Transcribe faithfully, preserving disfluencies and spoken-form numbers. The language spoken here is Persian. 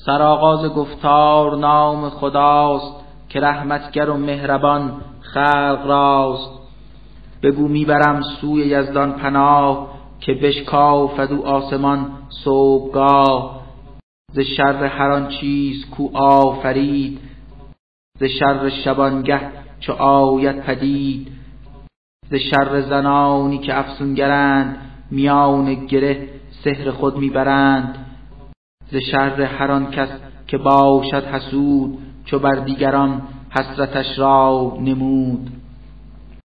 سرآغاز گفتار نام خداست، که رحمتگر و مهربان خلق راست. بگو میبرم سوی یزدان پناه، که بشکافد او آسمان صبحگاه. ز شر هر آن چیز کو آفرید، ز شر شبانگه چو آید پدید. ز شر زنانی که افسونگرند، میان گره سحر خود میبرند. ز شر هر آن کس که باشد حسود، چو بر دیگران حسرتش را نمود.